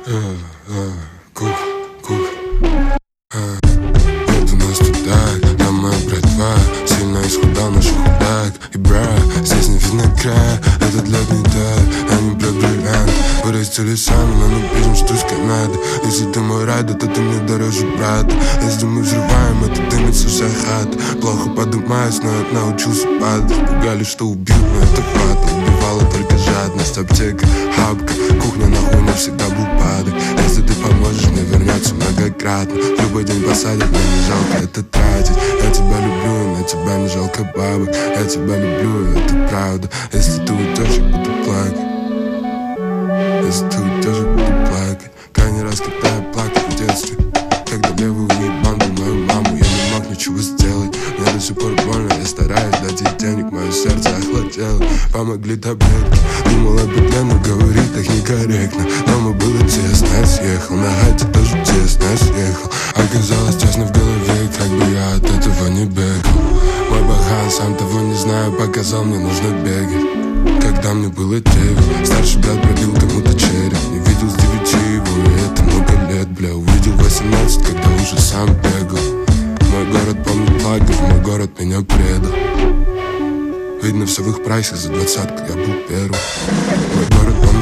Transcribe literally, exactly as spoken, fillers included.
Кух, кух. Вот у нас тут так, там моя братва сильно исхудал, наш худак. И бра, здесь не видно края, этот лед не тает, они про бриллиант. Вырастили сами, но мы пишем, что с Канады. Если ты мой райдер, то ты мне дороже брата. Если мы взрываем, это дымится вся хата. Плохо подымаюсь, но я научился падать. Пугали, что убьют, но это хвата. Убивала только жадность, аптека, хапка. Кухня нахуй навсегда был падок. Если ты поможешь, мне вернется многократно. Любой день посадят, мне не жалко это тратить. Я тебя люблю, на тебя не жалко бабок. Я тебя люблю, это правда. Если ты уйдешь, я буду плакать. Если ты уйдешь, я буду плакать. Крайний раз, когда я плакал в детстве, когда левый уебан был мою маму, я не мог ничего сделать. Мне до сих пор больно, я стараюсь дать ей денег. Мое сердце охладело, помогли таблетки. Думал об петле, но говорить так некорректно. Дома было тесно, я съехал. На хате тоже тесно, я съехал. Оказалось тесно в голове, как бы я от этого не бегал. Мой бахан, сам того не знаю, показал, мне нужно бегать. Когда мне было девять, старший брат пробил кому-то череп. Не видел с девяти его, и это много лет, бля. Увидел восемнадцать, когда уже сам бегал. Мой город помнит плагов, мой город меня предал. Видно все в их прайсах, за двадцатку я был первым. Мой город помнит